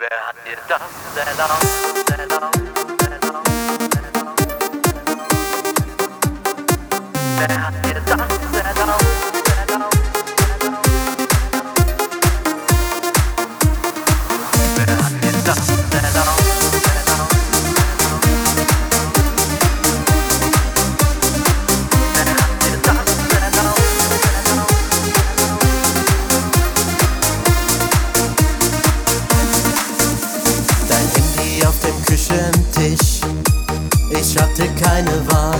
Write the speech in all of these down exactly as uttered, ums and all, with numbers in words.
Wer hat dir das erlaubt, erlaubt, erlaubt, erlaubt? Wer hat dir das erlaubt, erlaubt, erlaubt? Wer hat dir das erlaubt, erlaubt, erlaubt? Wer hat dir das erlaubt, erlaubt, erlaubt? Dein Handy auf dem Küchentisch, ich hatte keine Wahl.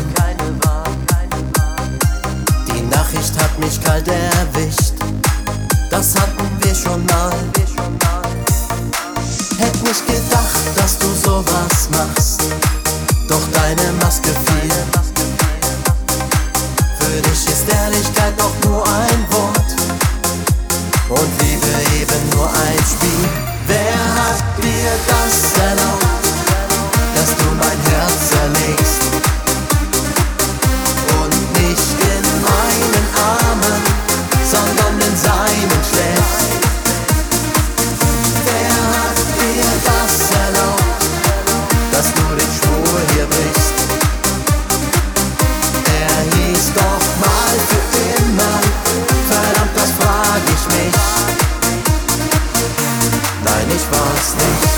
Die Nachricht hat mich kalt erwischt, das hatten wir schon mal. Hätt nicht gedacht, dass du sowas machst, doch deine Maske fiel. Für dich ist Ehrlichkeit doch nur ein Wort und Liebe eben nur ein Spiel. Wer hat dir das erlaubt, dass du mein Herz zerlegst und nicht in meinen Armen, sondern in seinen schläfst? Wer hat dir das erlaubt, dass du den Schwur hier brichst? Er hieß doch mal für immer, verdammt, das frag ich mich. Nein, ich war's nicht.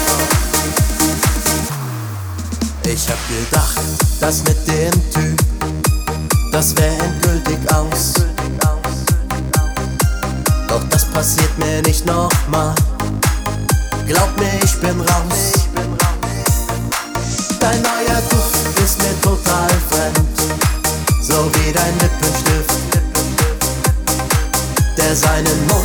Ich hab gedacht, das mit dem Typ, das wär endgültig aus. Doch das passiert mir nicht nochmal. Glaub mir, ich bin raus. Dein neuer Duft ist mir total fremd, so wie dein Lippenstift, der seinen Mund